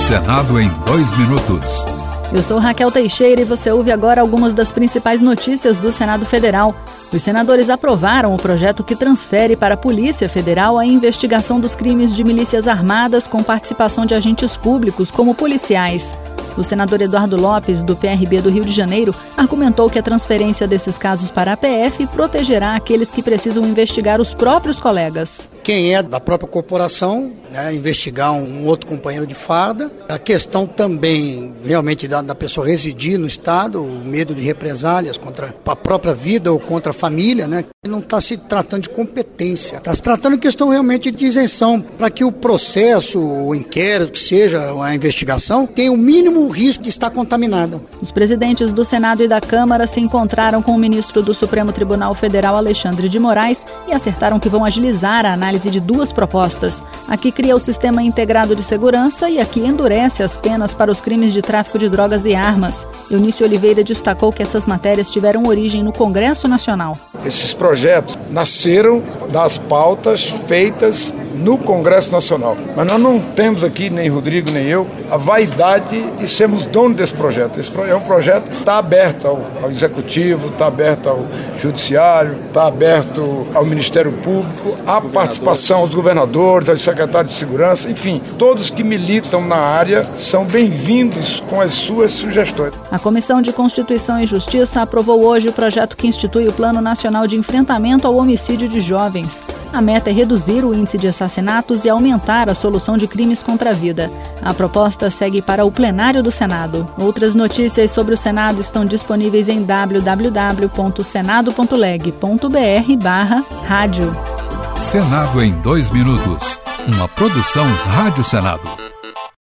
Senado em 2 minutos. Eu sou Raquel Teixeira e você ouve agora algumas das principais notícias do Senado Federal. Os senadores aprovaram o projeto que transfere para a Polícia Federal a investigação dos crimes de milícias armadas com participação de agentes públicos como policiais. O senador Eduardo Lopes, do PRB do Rio de Janeiro, argumentou que a transferência desses casos para a PF protegerá aqueles que precisam investigar os próprios colegas. Quem é da própria corporação, investigar um outro companheiro de farda. A questão também, realmente, da pessoa residir no Estado, o medo de represálias contra a própria vida ou contra a família, Não está se tratando de competência, está se tratando de questão realmente de isenção, para que o processo, o inquérito, que seja a investigação, tenha o mínimo risco de estar contaminada. Os presidentes do Senado e da Câmara se encontraram com o ministro do Supremo Tribunal Federal, Alexandre de Moraes, e acertaram que vão agilizar a análise de 2 propostas. Aqui cria o Sistema Integrado de Segurança e aqui endurece as penas para os crimes de tráfico de drogas e armas. Eunício Oliveira destacou que essas matérias tiveram origem no Congresso Nacional. Esses projetos nasceram das pautas feitas no Congresso Nacional. Mas nós não temos aqui, nem Rodrigo, nem eu, a vaidade de sermos donos desse projeto. Esse é um projeto que está aberto ao Executivo, está aberto ao Judiciário, está aberto ao Ministério Público, à participação aos governadores, aos secretários de segurança, enfim, todos que militam na área são bem-vindos com as suas sugestões. A Comissão de Constituição e Justiça aprovou hoje o projeto que institui o Plano Nacional de Enfrentamento ao Homicídio de Jovens. A meta é reduzir o índice de assassinatos e aumentar a solução de crimes contra a vida. A proposta segue para o plenário do Senado. Outras notícias sobre o Senado estão disponíveis em www.senado.leg.br/rádio. Senado em 2 minutos. Uma produção Rádio Senado.